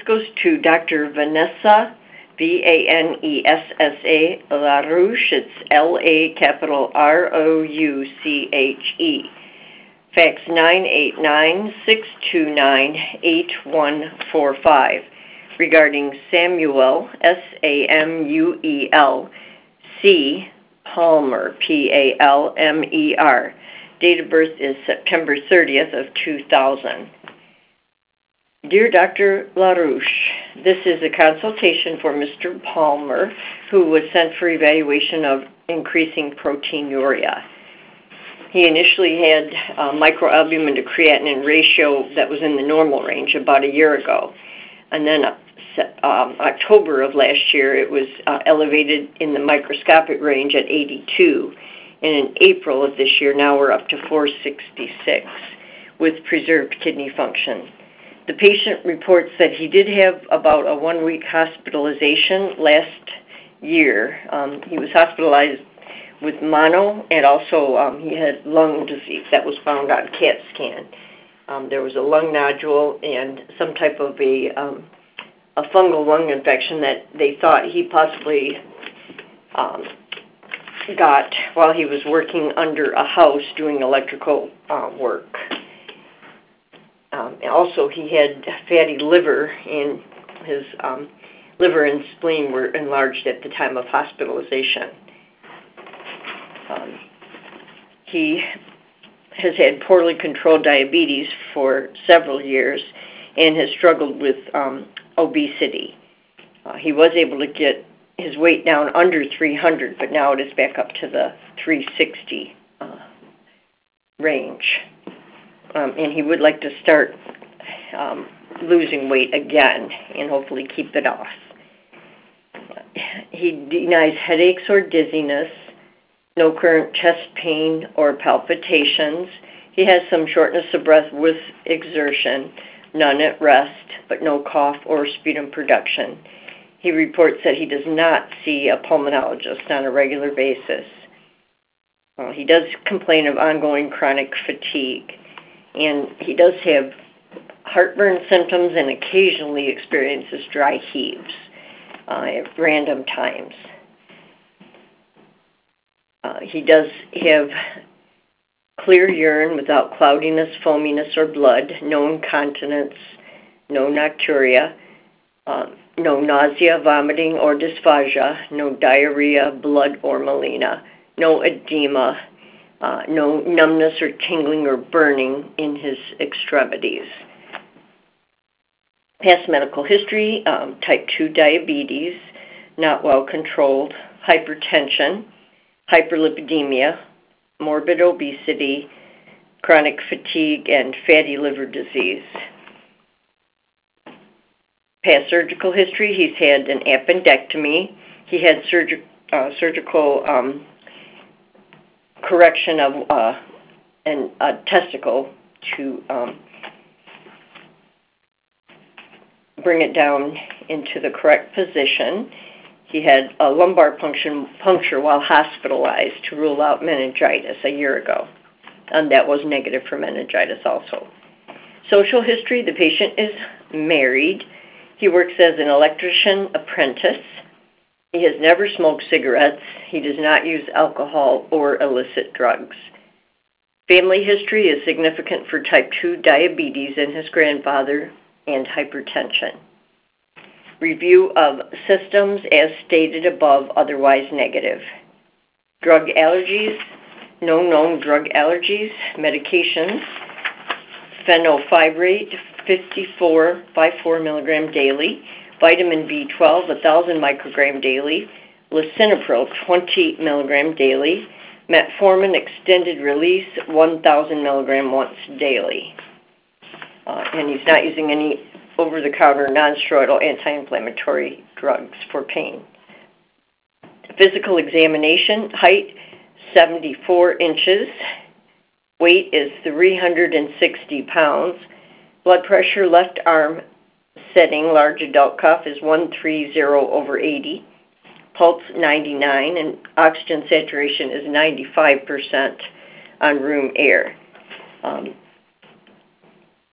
goes to Dr. Vanessa, Vanessa LaRouche. It's LaRouche. Fax 989-629-8145 regarding Samuel, Samuel C. Palmer, Palmer. Date of birth is September 30th of 2000. Dear Dr. LaRouche, this is a consultation for Mr. Palmer, who was sent for evaluation of increasing proteinuria. He initially had microalbumin to creatinine ratio that was in the normal range about a year ago. And then October of last year, it was elevated in the microscopic range at 82. And in April of this year, now we're up to 466 with preserved kidney function. The patient reports that he did have about a 1-week hospitalization last year. He was hospitalized with mono, and also he had lung disease that was found on CAT scan. There was a lung nodule and some type of a fungal lung infection that they thought he possibly got while he was working under a house doing electrical work. Also, he had fatty liver, and his liver and spleen were enlarged at the time of hospitalization. He has had poorly controlled diabetes for several years and has struggled with obesity. He was able to get his weight down under 300, but now it is back up to the 360 range. And he would like to start losing weight again and hopefully keep it off. He denies headaches or dizziness, no current chest pain or palpitations. He has some shortness of breath with exertion, none at rest, but no cough or sputum production. He reports that he does not see a pulmonologist on a regular basis. He does complain of ongoing chronic fatigue, and he does have heartburn symptoms and occasionally experiences dry heaves at random times. He does have clear urine without cloudiness, foaminess, or blood, no incontinence, no nocturia, no nausea, vomiting, or dysphagia, no diarrhea, blood, or melena, no edema, no numbness or tingling or burning in his extremities. Past medical history, type 2 diabetes, not well controlled, hypertension, hyperlipidemia, morbid obesity, chronic fatigue, and fatty liver disease. Past surgical history, he's had an appendectomy. He had surgical correction of a testicle to bring it down into the correct position. He had a lumbar puncture while hospitalized to rule out meningitis a year ago, and that was negative for meningitis also. Social history, the patient is married. He works as an electrician apprentice. He has never smoked cigarettes. He does not use alcohol or illicit drugs. Family history is significant for type 2 diabetes in his grandfather and hypertension. Review of systems as stated above, otherwise negative. Drug allergies, no known drug allergies. Medications, fenofibrate, 54 milligram daily. Vitamin B12, 1,000 microgram daily. Lisinopril, 20 milligram daily. Metformin extended release, 1,000 milligram once daily. And he's not using any over-the-counter non-steroidal anti-inflammatory drugs for pain. Physical examination, height 74 inches, weight is 360 pounds, blood pressure left arm setting, large adult cuff is 130/80, pulse 99, and oxygen saturation is 95% on room air.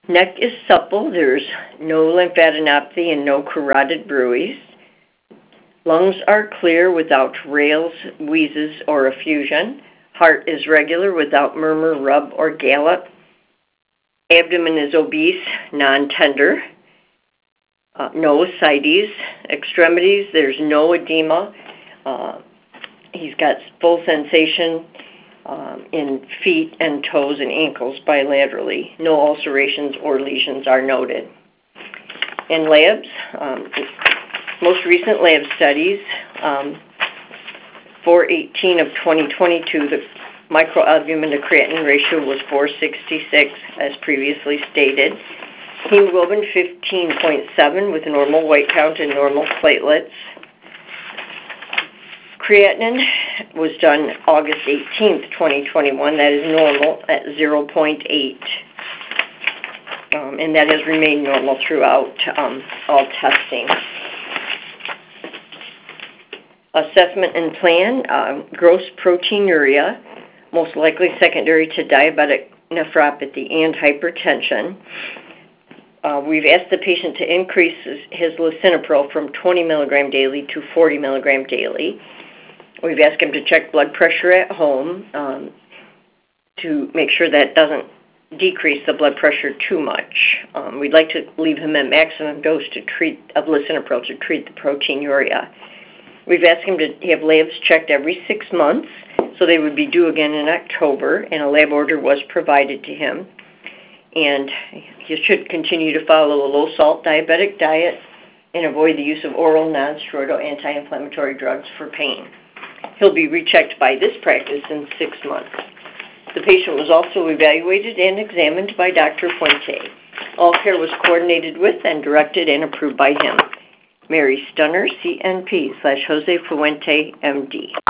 Neck is supple. There's no lymphadenopathy and no carotid bruits. Lungs are clear without rales, wheezes, or effusion. Heart is regular without murmur, rub, or gallop. Abdomen is obese, non-tender. No ascites. Extremities, there's no edema. He's got full sensation in feet and toes and ankles bilaterally. No ulcerations or lesions are noted. In labs, most recent lab studies, 4/18 of 2022, the microalbumin to creatinine ratio was 466, as previously stated. Hemoglobin 15.7 with normal white count and normal platelets. Creatinine was done August 18th, 2021. That is normal at 0.8. And that has remained normal throughout all testing. Assessment and plan, gross proteinuria, most likely secondary to diabetic nephropathy and hypertension. We've asked the patient to increase his lisinopril from 20 milligram daily to 40 milligram daily. We've asked him to check blood pressure at home to make sure that doesn't decrease the blood pressure too much. We'd like to leave him at maximum dose of lisinopril to treat the proteinuria. We've asked him to have labs checked every 6 months, so they would be due again in October, and a lab order was provided to him. And he should continue to follow a low-salt diabetic diet and avoid the use of oral non-steroidal anti-inflammatory drugs for pain. He'll be rechecked by this practice in 6 months. The patient was also evaluated and examined by Dr. Fuente. All care was coordinated with and directed and approved by him. Mary Stunner, CNP /Jose Fuente, MD.